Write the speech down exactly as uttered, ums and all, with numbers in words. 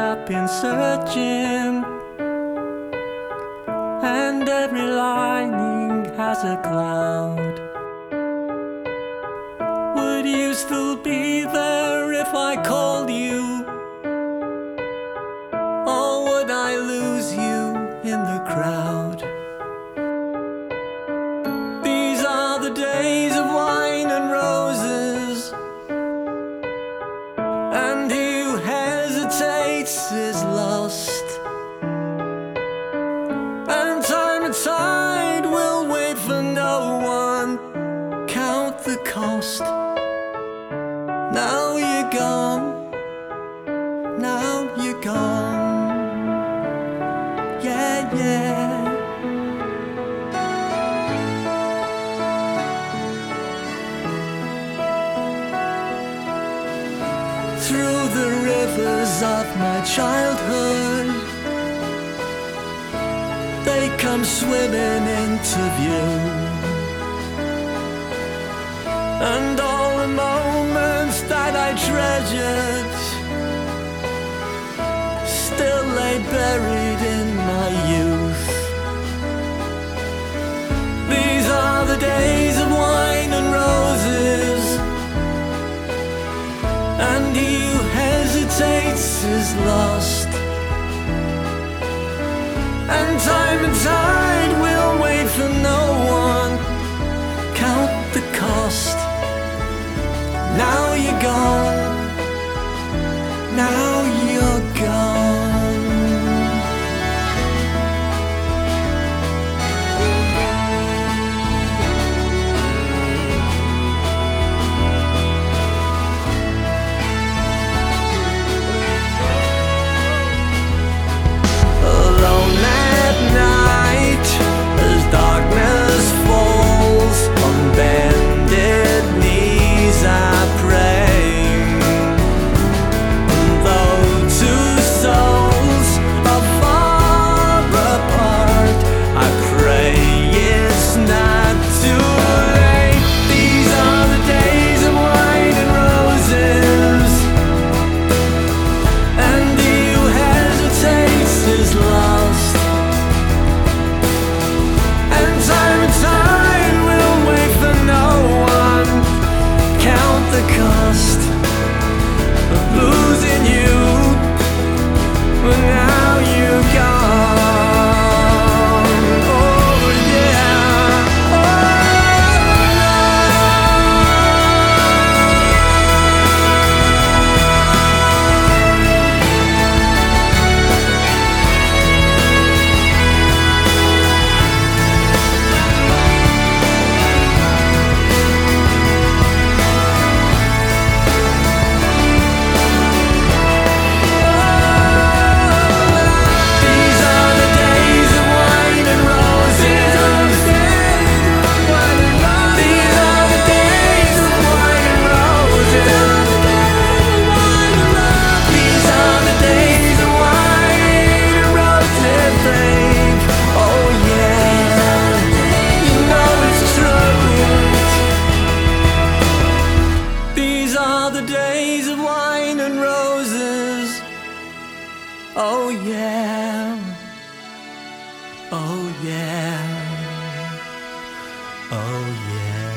I've been searching, and every lining has a cloud. Would you still be there if I called you? Or would I lose you in the crowd? These are the days of wine and roses, and he who hesitates is lost. And time and tide will wait for no one. Count the cost. Now you're gone. Now you're gone. Yeah, yeah. Through the rivers of my childhood, they come swimming into view, and all the moments that I treasured still lay buried in my youth. These are the days of wine and roses, and he who hesitates is lost. And time and tide will wait for no one. Count the cost. Now you're gone. Now you're gone. Alone at night, as darkness falls, on bended knees I pray. Though two souls are far apart, I pray it's not too late. These are the days of wine and roses, and he who hesitates is lost. And time and tide will wait for no one. Count the cost of losing you, but now you're gone. Oh yeah, oh these are the days of wine and roses. These are the days of wine and roses. These are the days of wine and roses, babe. Oh yeah, you know it's true. These are the days of wine and roses. Oh yeah, oh yeah, oh yeah.